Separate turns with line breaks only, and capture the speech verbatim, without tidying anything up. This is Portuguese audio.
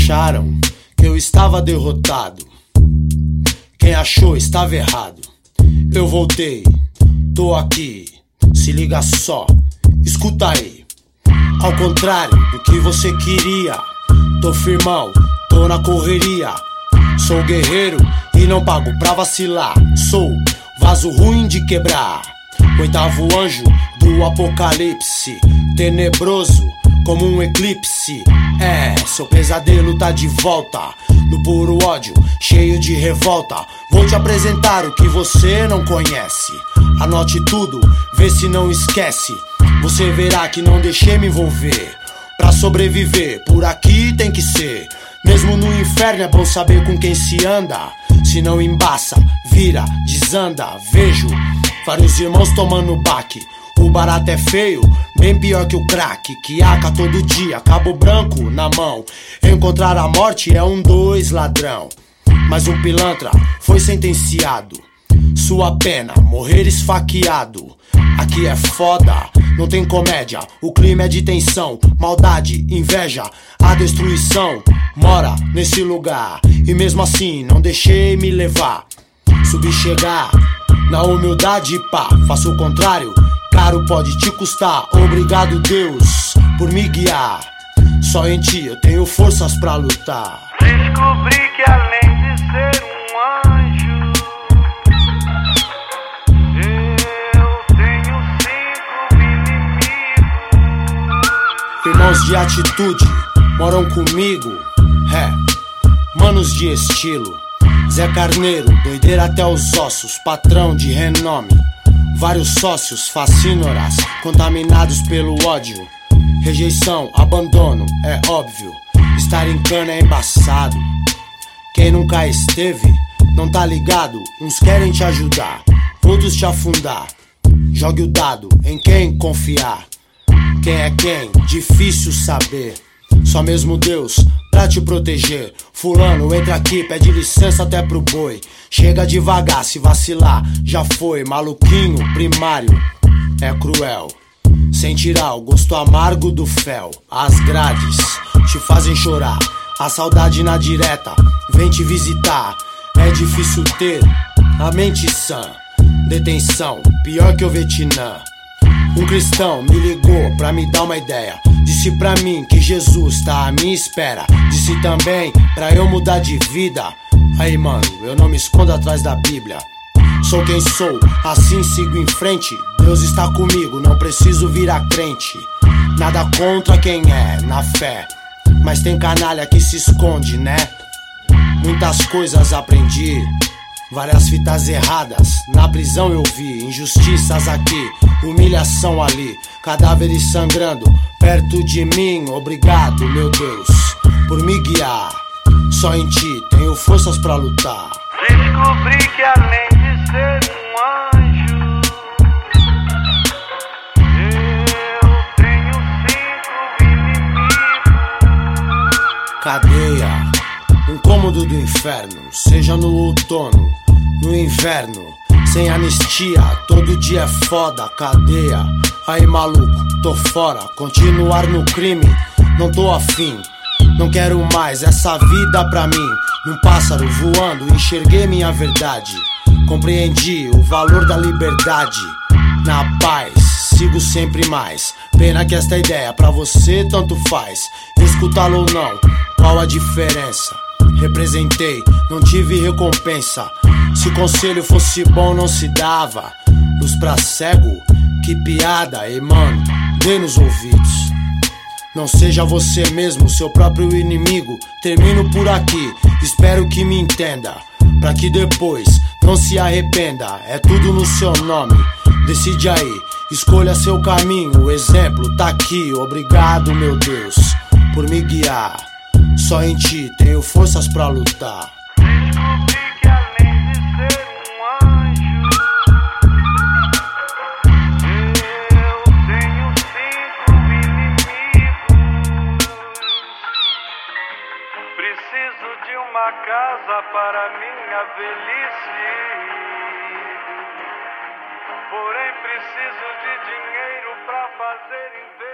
acharam que eu estava derrotado. Quem achou estava errado. Eu voltei, tô aqui, se liga só, escuta aí. Ao contrário do que você queria, tô firmão, tô na correria. Sou guerreiro e não pago pra vacilar. Sou vaso ruim de quebrar, oitavo anjo do apocalipse, tenebroso como um eclipse. É, seu pesadelo tá de volta, no puro ódio, cheio de revolta. Vou te apresentar o que você não conhece. Anote tudo, vê se não esquece. Você verá que não deixei me envolver. Pra sobreviver, por aqui tem que ser. Mesmo no inferno é bom saber com quem se anda. Se não embaça, vira, desanda. Vejo vários irmãos tomando baque. O barato é feio, bem pior que o crack, que aca todo dia, cabo branco na mão. Encontrar a morte é um dois ladrão. Mas um pilantra foi sentenciado. Sua pena, morrer esfaqueado. Aqui é foda, não tem comédia. O clima é de tensão, maldade, inveja. A destruição mora nesse lugar. E mesmo assim não deixei me levar. Subi chegar na humildade, pá, faço o contrário. Caro pode te custar. Obrigado Deus por me guiar. Só em ti eu tenho forças pra lutar.
Descobri que além de ser um anjo, eu tenho cinco inimigos.
Irmãos de atitude moram comigo. É, manos de estilo. Zé Carneiro, doideira até os ossos. Patrão de renome. Vários sócios fascínoras, contaminados pelo ódio. Rejeição, abandono, é óbvio. Estar em cana é embaçado. Quem nunca esteve, não tá ligado. Uns querem te ajudar, outros te afundar. Jogue o dado em quem confiar. Quem é quem? Difícil saber. Só mesmo Deus pra te proteger. Fulano, entra aqui, pede licença até pro boi. Chega devagar, se vacilar, já foi. Maluquinho primário, é cruel. Sem tirar o gosto amargo do fel. As grades te fazem chorar. A saudade na direta vem te visitar. É difícil ter a mente sã. Detenção, pior que o Vietnã. Um cristão me ligou pra me dar uma ideia. Disse pra mim que Jesus tá à minha espera. Disse também pra eu mudar de vida. Aí mano, eu não me escondo atrás da Bíblia. Sou quem sou, assim sigo em frente. Deus está comigo, não preciso virar crente. Nada contra quem é, na fé. Mas tem canalha que se esconde, né? Muitas coisas aprendi, várias fitas erradas na prisão eu vi. Injustiças aqui, humilhação ali. Cadáveres sangrando perto de mim. Obrigado, meu Deus, por me guiar. Só em ti tenho forças pra lutar.
Descobri que além de ser um anjo, eu tenho cinco inimigos.
Cadeia, um cômodo do inferno. Seja no outono, no inverno. Sem anistia, todo dia é foda. Cadeia, aí maluco, tô fora. Continuar no crime, não tô afim. Não quero mais essa vida pra mim. Num pássaro voando, enxerguei minha verdade. Compreendi o valor da liberdade. Na paz, sigo sempre mais. Pena que esta ideia pra você tanto faz. Escutá-lo ou não, qual a diferença? Representei, não tive recompensa. Se conselho fosse bom não se dava. Luz pra cego, que piada, ei mano, dê nos ouvidos. Não seja você mesmo, seu próprio inimigo. Termino por aqui, espero que me entenda. Pra que depois não se arrependa. É tudo no seu nome, decide aí. Escolha seu caminho, o exemplo tá aqui. Obrigado, meu Deus, por me guiar. Só em ti tenho forças pra lutar.
Descobri que além de ser um anjo, eu tenho cinco inimigos. Preciso de uma casa para minha velhice, porém preciso de dinheiro pra fazer investimento.